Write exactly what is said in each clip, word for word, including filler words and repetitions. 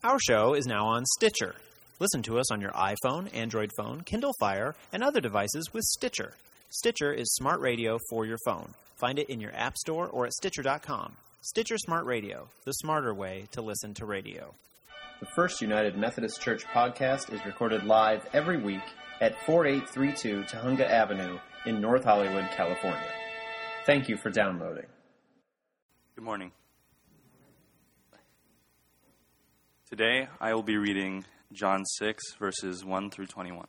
Our show is now on Stitcher. Listen to us on your iPhone, Android phone, Kindle Fire, and other devices with Stitcher. Stitcher is smart radio for your phone. Find it in your app store or at Stitcher dot com. Stitcher Smart Radio, the smarter way to listen to radio. The First United Methodist Church podcast is recorded live every week at forty-eight thirty-two Tahunga Avenue in North Hollywood, California. Thank you for downloading. Good morning. Today I will be reading John six, verses one through twenty-one.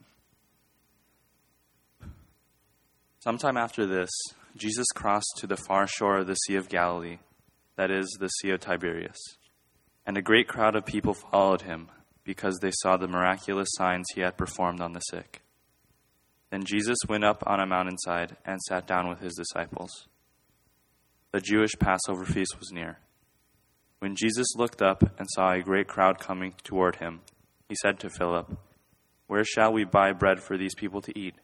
Sometime after this, Jesus crossed to the far shore of the Sea of Galilee, that is, the Sea of Tiberias. And a great crowd of people followed him, because they saw the miraculous signs he had performed on the sick. Then Jesus went up on a mountainside and sat down with his disciples. The Jewish Passover feast was near. When Jesus looked up and saw a great crowd coming toward him, he said to Philip, "Where shall we buy bread for these people to eat?"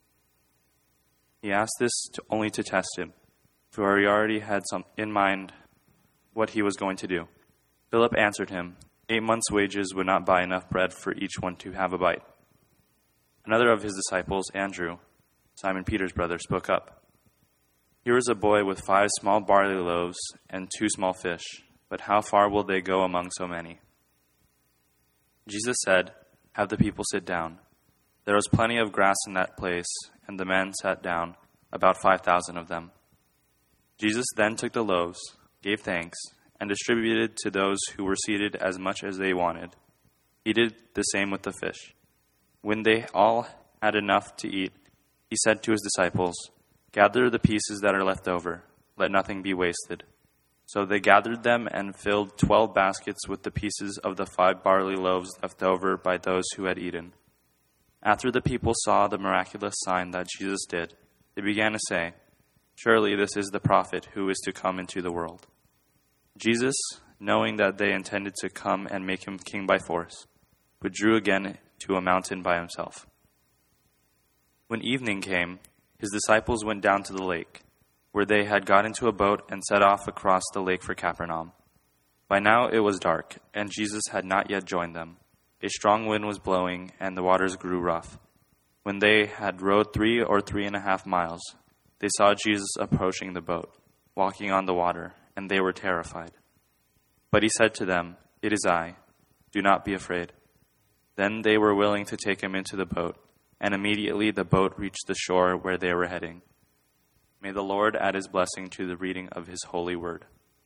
He asked this to, only to test him, for he already had some in mind what he was going to do. Philip answered him, Eight months' wages would not buy enough bread for each one to have a bite. Another of his disciples, Andrew, Simon Peter's brother, spoke up. Here is a boy with five small barley loaves and two small fish, but how far will they go among so many? Jesus said, Have the people sit down. There was plenty of grass in that place, and the men sat down, about five thousand of them. Jesus then took the loaves, gave thanks, and distributed to those who were seated as much as they wanted. He did the same with the fish. When they all had enough to eat, he said to his disciples, Gather the pieces that are left over. Let nothing be wasted. So they gathered them and filled twelve baskets with the pieces of the five barley loaves left over by those who had eaten. After the people saw the miraculous sign that Jesus did, they began to say, Surely this is the prophet who is to come into the world. Jesus, knowing that they intended to come and make him king by force, withdrew again to a mountain by himself. When evening came, his disciples went down to the lake, where they had got into a boat and set off across the lake for Capernaum. By now it was dark, and Jesus had not yet joined them. A strong wind was blowing, and the waters grew rough. When they had rowed three or three and a half miles, they saw Jesus approaching the boat, walking on the water, and they were terrified. But he said to them, It is I. Do not be afraid. Then they were willing to take him into the boat, and immediately the boat reached the shore where they were heading. May the Lord add his blessing to the reading of his holy word.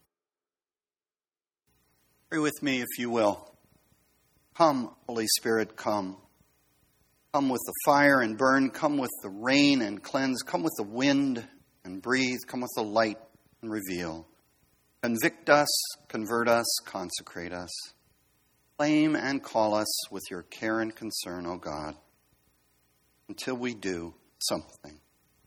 Pray with me, if you will. Come, Holy Spirit, come. Come with the fire and burn. Come with the rain and cleanse. Come with the wind and breathe. Come with the light and reveal. Convict us, convert us, consecrate us. Claim and call us with your care and concern, O God, until we do something.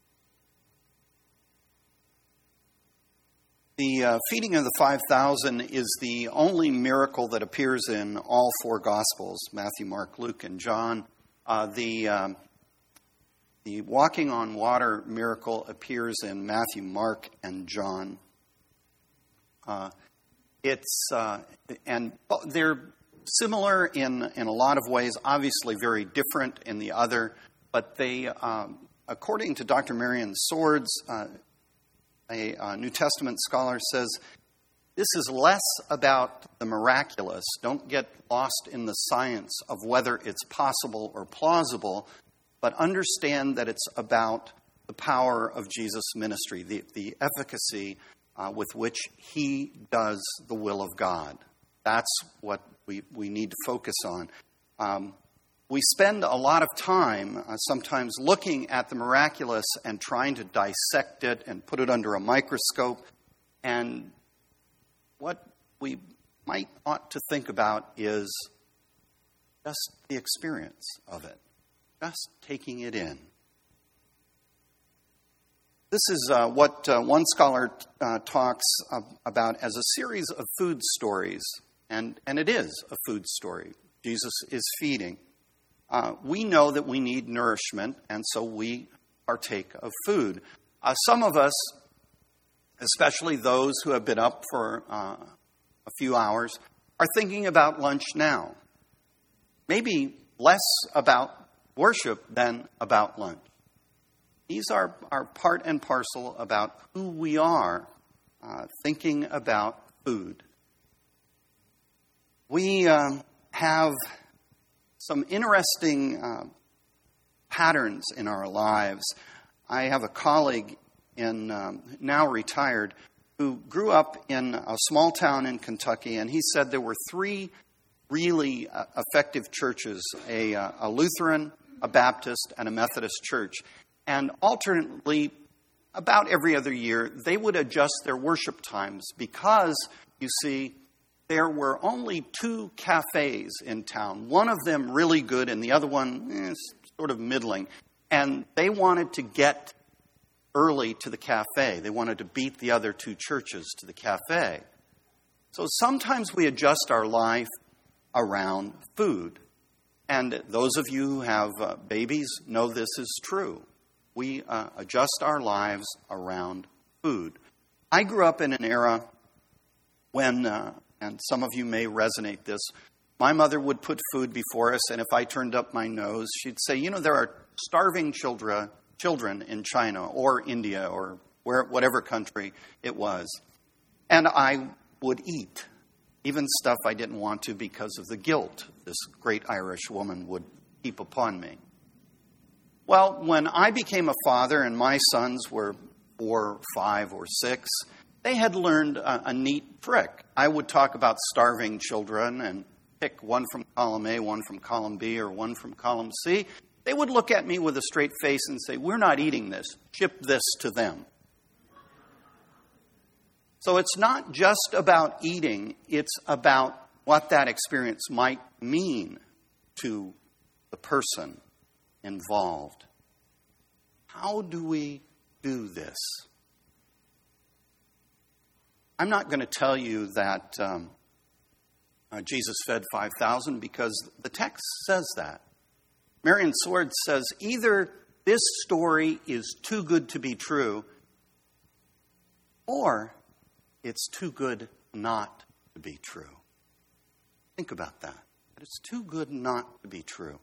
The uh, feeding of the five thousand is the only miracle that appears in all four Gospels, Matthew, Mark, Luke, and John. Uh, the, um, the walking on water miracle appears in Matthew, Mark, and John. Uh, it's uh, and they're similar in, in a lot of ways, obviously very different in the other, but they, um, according to Doctor Marion Swords, uh, A, a New Testament scholar, says, this is less about the miraculous. Don't get lost in the science of whether it's possible or plausible, but understand that it's about the power of Jesus' ministry, the, the efficacy uh, with which he does the will of God. That's what we, we need to focus on. Um, We spend a lot of time uh, sometimes looking at the miraculous and trying to dissect it and put it under a microscope. And what we might ought to think about is just the experience of it, just taking it in. This is uh, what uh, one scholar uh, talks uh, about as a series of food stories. And, and it is a food story. Jesus is feeding. Uh, we know that we need nourishment, and so we partake of food. Uh, some of us, especially those who have been up for uh, a few hours, are thinking about lunch now. Maybe less about worship than about lunch. These are, are part and parcel about who we are, uh, thinking about food. We um, have some interesting uh, patterns in our lives. I have a colleague, in um, now retired, who grew up in a small town in Kentucky, and he said there were three really uh, effective churches, a, uh, a Lutheran, a Baptist, and a Methodist church. And alternately, about every other year, they would adjust their worship times because, you see, there were only two cafes in town, one of them really good and the other one eh, sort of middling. And they wanted to get early to the cafe. They wanted to beat the other two churches to the cafe. So sometimes we adjust our life around food. And those of you who have uh, babies know this is true. We uh, adjust our lives around food. I grew up in an era when, uh, and some of you may resonate this, my mother would put food before us, and if I turned up my nose, she'd say, you know, there are starving children children in China or India or where, whatever country it was. And I would eat, even stuff I didn't want to because of the guilt this great Irish woman would heap upon me. Well, when I became a father and my sons were four, five, or six, they had learned a, a neat trick. I would talk about starving children and pick one from column A, one from column B, or one from column C. They would look at me with a straight face and say, we're not eating this. Ship this to them. So it's not just about eating. It's about what that experience might mean to the person involved. How do we do this? I'm not going to tell you that um, uh, Jesus fed five thousand because the text says that. Marion Sword says either this story is too good to be true or it's too good not to be true. Think about that. But it's too good not to be true.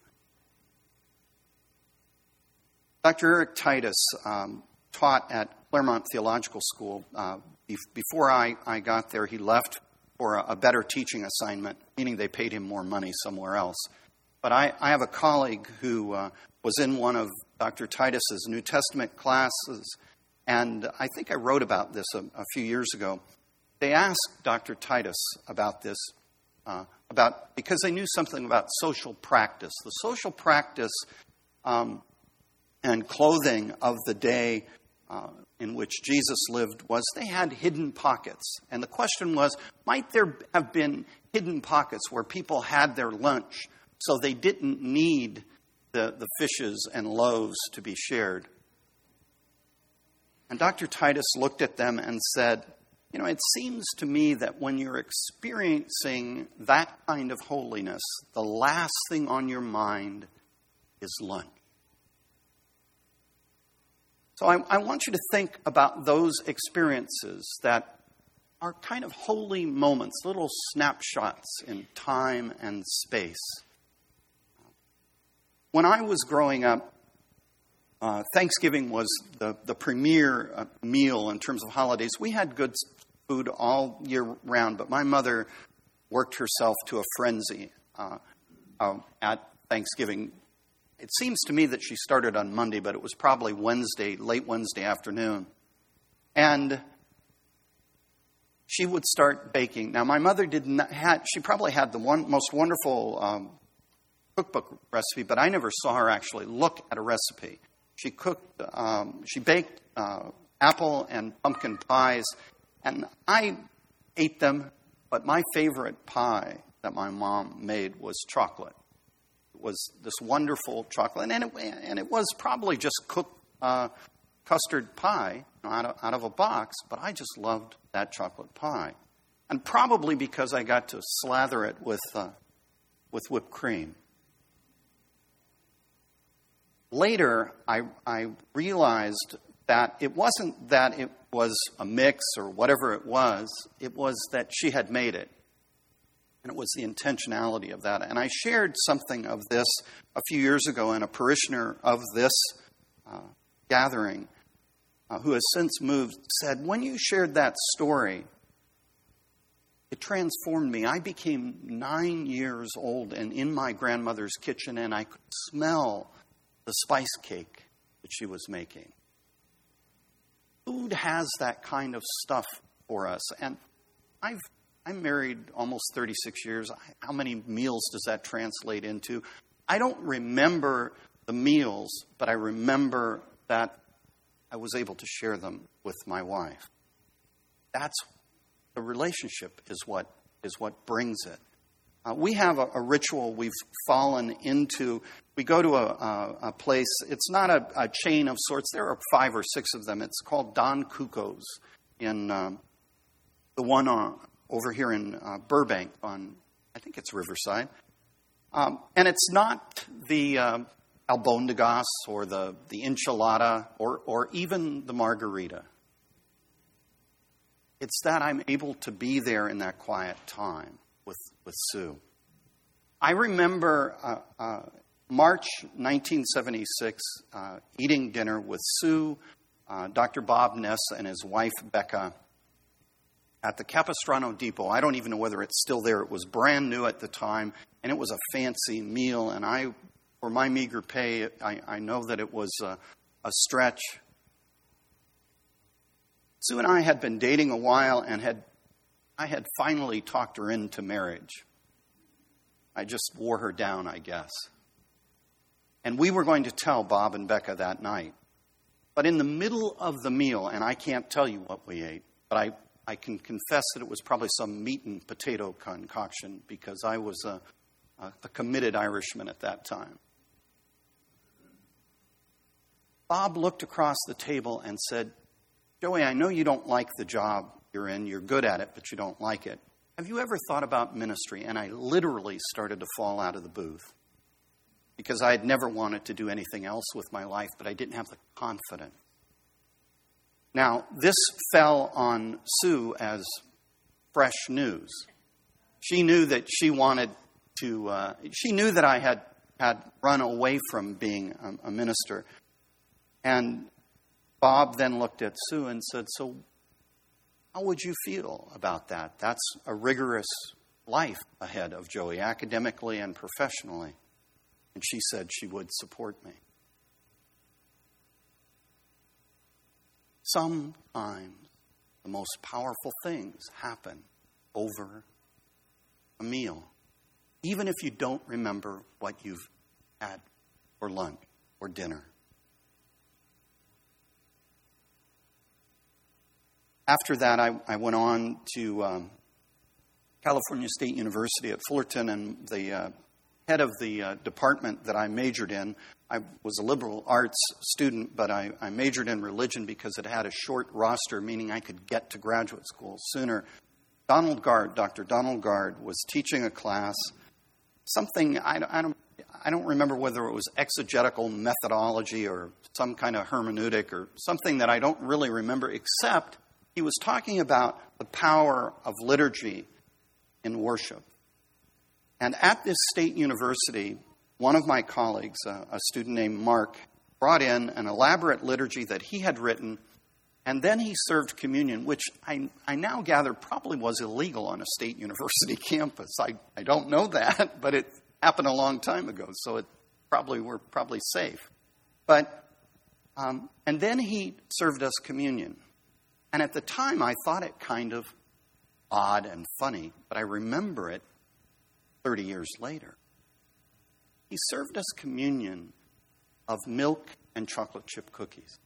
Doctor Eric Titus um, taught at Claremont Theological School. Uh, be- before I, I got there, he left for a, a better teaching assignment, meaning they paid him more money somewhere else. But I, I have a colleague who uh, was in one of Doctor Titus's New Testament classes, and I think I wrote about this a, a few years ago. They asked Doctor Titus about this, uh, about because they knew something about social practice. The social practice um, and clothing of the day uh, in which Jesus lived was they had hidden pockets. And the question was, might there have been hidden pockets where people had their lunch so they didn't need the, the fishes and loaves to be shared? And Doctor Titus looked at them and said, you know, it seems to me that when you're experiencing that kind of holiness, the last thing on your mind is lunch. So I, I want you to think about those experiences that are kind of holy moments, little snapshots in time and space. When I was growing up, uh, Thanksgiving was the, the premier uh, meal in terms of holidays. We had good food all year round, but my mother worked herself to a frenzy uh, uh, at Thanksgiving. It seems to me that she started on Monday, but it was probably Wednesday, late Wednesday afternoon. And she would start baking. Now, my mother did not had, she probably had the one most wonderful um, cookbook recipe, but I never saw her actually look at a recipe. She cooked, um, she baked uh, apple and pumpkin pies, and I ate them, but my favorite pie that my mom made was chocolate. It was this wonderful chocolate, and it, and it was probably just cooked uh, custard pie out of, out of a box, but I just loved that chocolate pie. And probably because I got to slather it with uh, with whipped cream. Later, I, I realized that it wasn't that it was a mix or whatever it was. It was that she had made it. And it was the intentionality of that. And I shared something of this a few years ago, and a parishioner of this uh, gathering, uh, who has since moved, said, when you shared that story, it transformed me. I became nine years old and in my grandmother's kitchen, and I could smell the spice cake that she was making. Food has that kind of stuff for us. And I've, I'm married almost thirty-six years. How many meals does that translate into? I don't remember the meals, but I remember that I was able to share them with my wife. That's the relationship is what is what brings it. Uh, we have a, a ritual we've fallen into. We go to a, a, a place. It's not a, a chain of sorts. There are five or six of them. It's called Don Cuco's in um, the one on, over here in uh, Burbank on, I think it's Riverside. Um, and it's not the uh, albondigas or the, the enchilada or, or even the margarita. It's that I'm able to be there in that quiet time with, with Sue. I remember uh, uh, March nineteen seventy-six, uh, eating dinner with Sue, uh, Doctor Bob Ness, and his wife, Becca, at the Capistrano Depot. I don't even know whether it's still there. It was brand new at the time, and it was a fancy meal. And I, for my meager pay, I, I know that it was a, a stretch. Sue and I had been dating a while, and had I had finally talked her into marriage. I just wore her down, I guess. And we were going to tell Bob and Becca that night. But in the middle of the meal, and I can't tell you what we ate, but I, I can confess that it was probably some meat and potato concoction because I was a, a, a committed Irishman at that time. Bob looked across the table and said, Joey, I know you don't like the job you're in. You're good at it, but you don't like it. Have you ever thought about ministry? And I literally started to fall out of the booth because I had never wanted to do anything else with my life, but I didn't have the confidence. Now, this fell on Sue as fresh news. She knew that she wanted to, uh, she knew that I had, had run away from being a, a minister. And Bob then looked at Sue and said, so how would you feel about that? That's a rigorous life ahead of Joey, academically and professionally. And she said she would support me. Sometimes the most powerful things happen over a meal, even if you don't remember what you've had for lunch or dinner. After that, I, I went on to um, California State University at Fullerton, and the uh, head of the uh, department that I majored in, I was a liberal arts student, but I, I majored in religion because it had a short roster, meaning I could get to graduate school sooner. Donald Gard, Doctor Donald Gard, was teaching a class, something, I, I, don't, I don't remember whether it was exegetical methodology or some kind of hermeneutic or something that I don't really remember, except he was talking about the power of liturgy in worship. And at this state university, one of my colleagues, uh, a student named Mark, brought in an elaborate liturgy that he had written, and then he served communion, which I, I now gather probably was illegal on a state university campus. I, I don't know that, but it happened a long time ago, so it probably we're probably safe. But um, and then he served us communion. And at the time, I thought it kind of odd and funny, but I remember it thirty years later. He served us communion of milk and chocolate chip cookies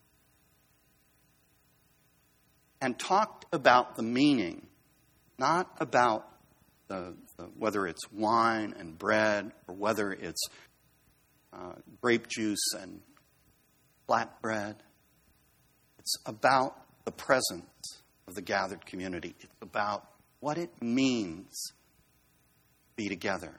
and talked about the meaning, not about the, the, whether it's wine and bread or whether it's uh, grape juice and flatbread. It's about the presence of the gathered community. It's about what it means to be together.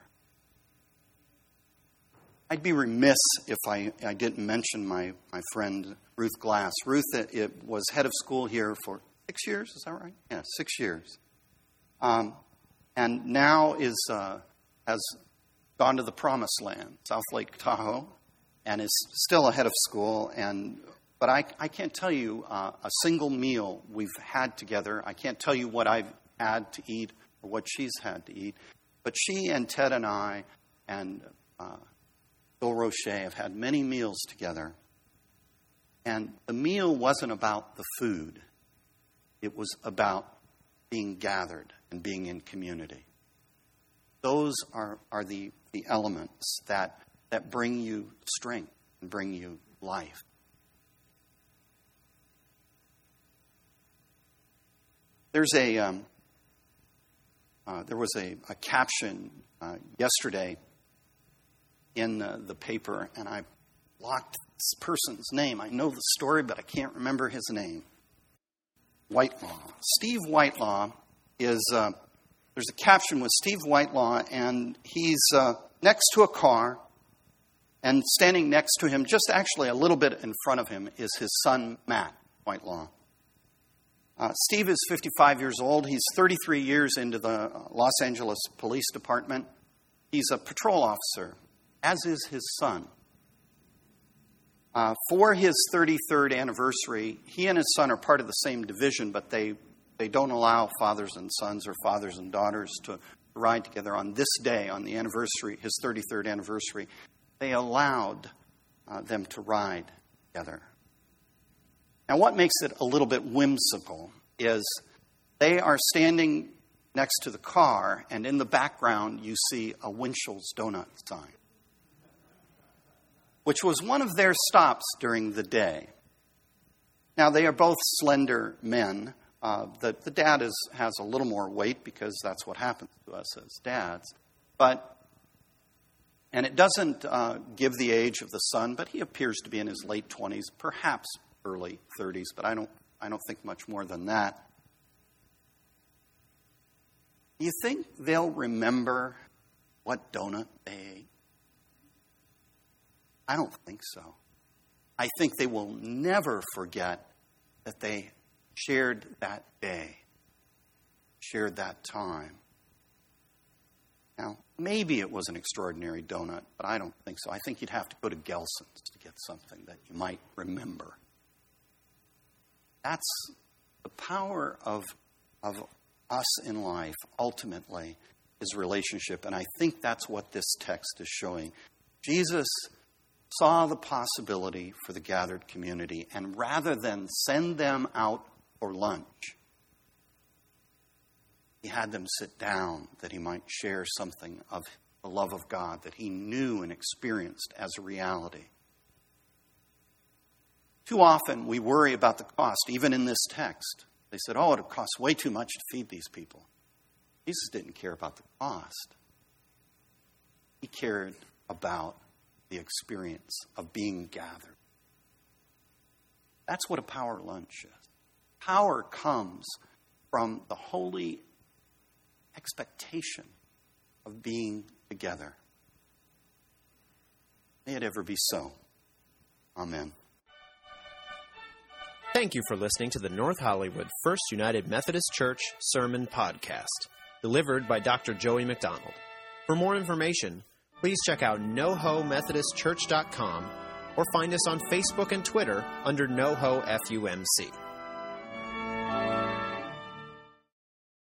I'd be remiss if I, I didn't mention my, my friend Ruth Glass. Ruth it, it was head of school here for six years, is that right? Yeah, six years. Um, and now is uh, has gone to the promised land, South Lake Tahoe, and is still ahead of school. And but I, I can't tell you uh, a single meal we've had together. I can't tell you what I've had to eat or what she's had to eat. But she and Ted and I and uh, Bill Roche have had many meals together. And the meal wasn't about the food. It was about being gathered and being in community. Those are, are the, the elements that, that bring you strength and bring you life. There's a um, uh, there was a, a caption uh, yesterday in uh, the paper, and I blocked this person's name. I know the story, but I can't remember his name. Whitelaw. Steve Whitelaw is, uh, there's a caption with Steve Whitelaw, and he's uh, next to a car, and standing next to him, just actually a little bit in front of him, is his son, Matt Whitelaw. Uh, Steve is fifty-five years old. He's thirty-three years into the Los Angeles Police Department. He's a patrol officer, as is his son. Uh, for his thirty-third anniversary, he and his son are part of the same division, but they, they don't allow fathers and sons or fathers and daughters to ride together on this day, on the anniversary, his thirty-third anniversary. They allowed uh, them to ride together. Now, what makes it a little bit whimsical is they are standing next to the car, and in the background you see a Winchell's Donut sign, which was one of their stops during the day. Now, they are both slender men. Uh, the, the dad is, has a little more weight because that's what happens to us as dads. But, and it doesn't uh, give the age of the son, but he appears to be in his late twenties, perhaps early thirties, but I don't, I don't think much more than that. Do you think they'll remember what donut they ate? I don't think so. I think they will never forget that they shared that day, shared that time. Now, maybe it was an extraordinary donut, but I don't think so. I think you'd have to go to Gelson's to get something that you might remember. That's the power of, of us in life, ultimately, is relationship. And I think that's what this text is showing. Jesus saw the possibility for the gathered community, and rather than send them out for lunch, he had them sit down that he might share something of the love of God that he knew and experienced as a reality. Too often we worry about the cost, even in this text. They said, oh, it costs way too much to feed these people. Jesus didn't care about the cost. He cared about the experience of being gathered. That's what a power lunch is. Power comes from the holy expectation of being together. May it ever be so. Amen. Thank you for listening to the North Hollywood First United Methodist Church Sermon Podcast, delivered by Doctor Joey McDonald. For more information, please check out no ho methodist church dot com or find us on Facebook and Twitter under NoHo F U M C.